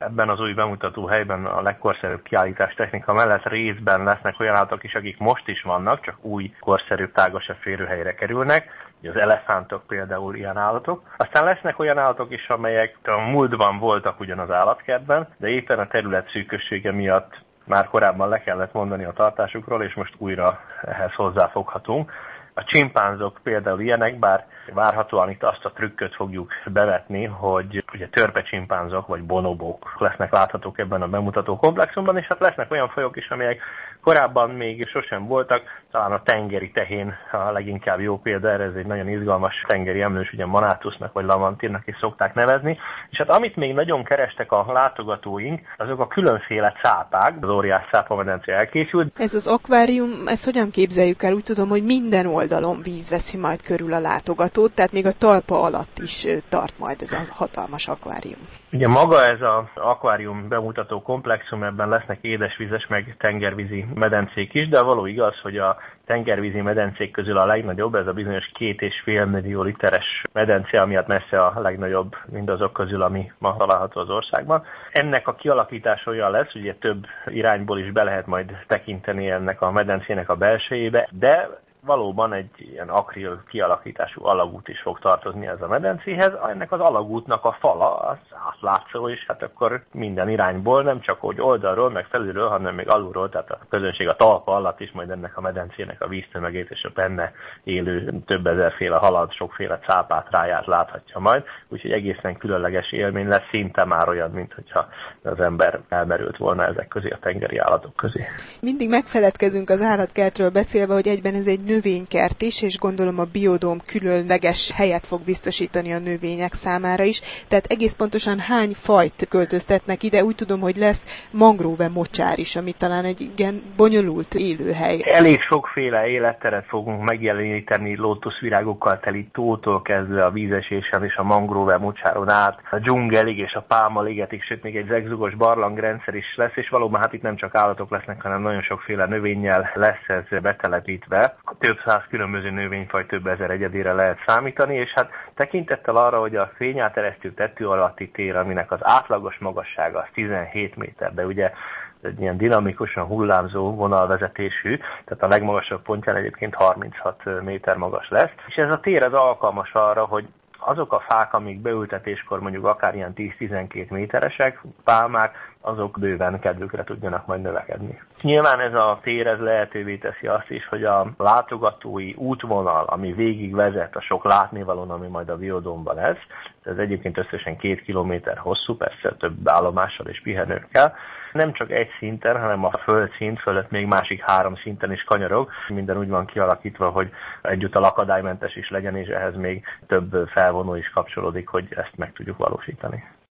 Ebben az új bemutató helyben a legkorszerűbb kiállítás technika mellett részben lesznek olyan állatok is, akik most is vannak, csak új, korszerűbb, tágasabb férőhelyre kerülnek. Az elefántok például ilyen állatok. Aztán lesznek olyan állatok is, amelyek a múltban voltak ugyan az állatkertben, de éppen a terület szűkössége miatt már korábban le kellett mondani a tartásukról, és most újra ehhez hozzáfoghatunk. A csimpánzok például ilyenek, bár várhatóan itt azt a trükköt fogjuk bevetni, hogy ugye törpecsimpánzok vagy bonobók lesznek láthatók ebben a bemutató komplexumban, és hát lesznek olyan fajok is, amelyek korábban még sosem voltak, talán a tengeri tehén a leginkább jó példa erre, ez egy nagyon izgalmas tengeri emlős, ugye Manatusnak vagy Lamantirnak is szokták nevezni, és hát amit még nagyon kerestek a látogatóink, azok a különféle cápák, az óriás cápamedence elkészült. Ez az akvárium, ezt hogyan képzeljük el? Úgy tudom, hogy minden oldalon víz veszi majd körül a látogatót, tehát még a talpa alatt is tart majd ez a hatalmas akvárium. Ugye maga ez az akvárium bemutató komplexum, ebben lesznek édesvízes meg tengervízi medencék is, de való igaz, hogy a tengervízi medencék közül a legnagyobb, ez a bizonyos 2,5 millió literes medence, ami hát messze a legnagyobb mindazok közül, ami ma található az országban. Ennek a kialakítása olyan lesz, ugye több irányból is be lehet majd tekinteni ennek a medencének a belsejébe, de valóban egy ilyen akril kialakítású alagút is fog tartozni ez a medencéhez. Ennek az alagútnak a fala az átlátszó, és hát akkor minden irányból, nem csak hogy oldalról, meg felülről, hanem még alulról, tehát a közönség a talpa alatt is majd ennek a medencének a víztömegét és a benne élő több ezerféle halat, sokféle cápát, ráját láthatja majd. Úgyhogy egészen különleges élmény lesz, szinte már olyan, mint hogyha az ember elmerült volna ezek közé, a tengeri állatok közé. Mindig megfeledkezünk az állatkertről beszélve, hogy egyben ez egy növénykert is, és gondolom a biodóm különleges helyet fog biztosítani a növények számára is. Tehát egész pontosan hány fajt költöztetnek ide? Úgy tudom, hogy lesz mangrove mocsár is, ami talán egy igen bonyolult élőhely. Elég sokféle életteret fogunk megjeleníteni, lótuszvirágokkal teli tótól kezdve a vízesésen és a mangrove mocsáron át, a dzsungelig és a pálmaligetig, sőt még egy zegzugos barlangrendszer is lesz, és valóban hát itt nem csak állatok lesznek, hanem nagyon sokféle növénnyel lesz ez betelepítve. Több száz különböző növényfaj, több ezer egyedére lehet számítani, és hát tekintettel arra, hogy a fényáteresztő tető alatti tér, aminek az átlagos magassága az 17 méter, de ugye egy ilyen dinamikusan hullámzó vonalvezetésű, tehát a legmagasabb pontján egyébként 36 méter magas lesz, és ez a tér az alkalmas arra, hogy azok a fák, amik beültetéskor mondjuk akár ilyen 10-12 méteresek, pálmák, azok bőven kedvükre tudjanak majd növekedni. Nyilván ez a tér ez lehetővé teszi azt is, hogy a látogatói útvonal, ami végig vezet a sok látnivalón, ami majd a biodómban lesz, ez egyébként összesen 2 kilométer hosszú, persze több állomással és pihenőkkel, nem csak egy szinten, hanem a földszint fölött még másik 3 szinten is kanyarog. Minden úgy van kialakítva, hogy egyúttal akadálymentes is legyen, és ehhez még több felvonó is kapcsolódik, hogy ezt meg tudjuk valósítani.